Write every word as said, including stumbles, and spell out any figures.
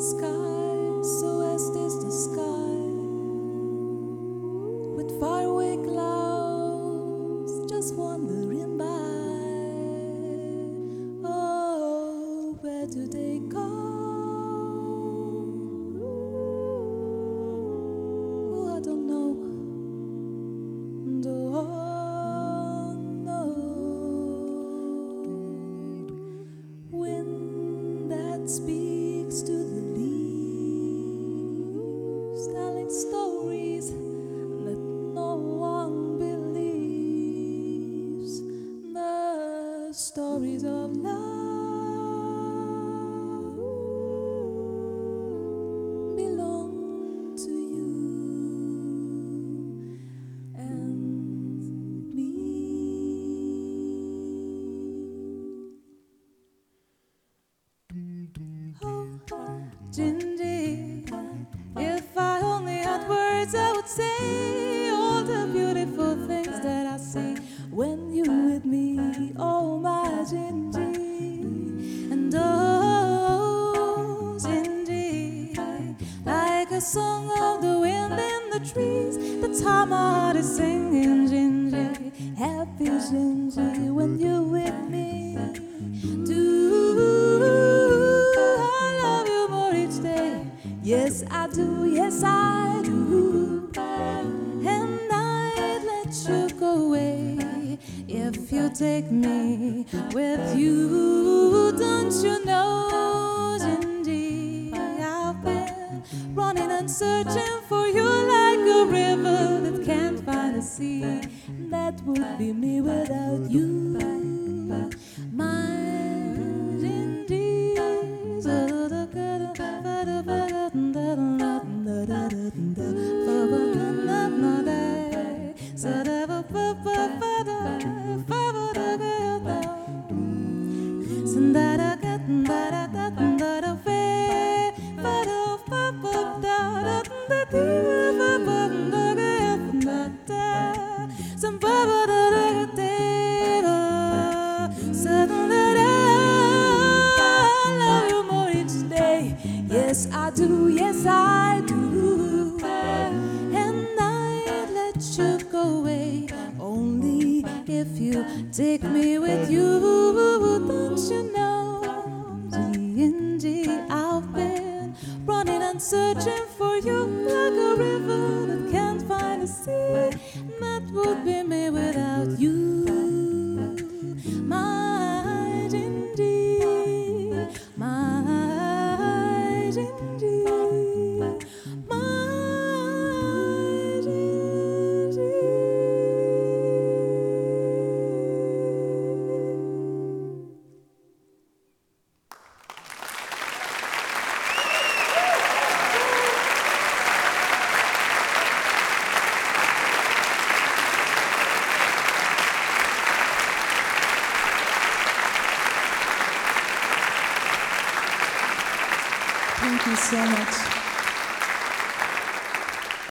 Sky, so vast is the sky, with faraway clouds just wandering by. Oh, where do they go? Oh, I don't know. Don't know. Wind that speaks to the leaves, telling stories that no one believes, the stories of love belong to you and me. Oh, Gingy, if I only had words, I would say all the beautiful things that I see when you're with me. Oh, my Gingy, and oh, Gingy, like a song of the wind in the trees, that's how my heart is singing. Gingy, happy Gingy, when you're with me. Do yes, I do, yes, I do. And I'd let you go away if you take me with you. Don't you know, Gingy, I've been running and searching for you like a river that can't find a sea. That would be me without you, my Gingy. Yes, I do, yes, I do. And I'd let you go away only if you take me with you. Don't you know, Gingy, I've been running and searching for you like a river that can't find a sea. That would be me without you, my Gingy, my Gingy, my Gingy. Thank you so much.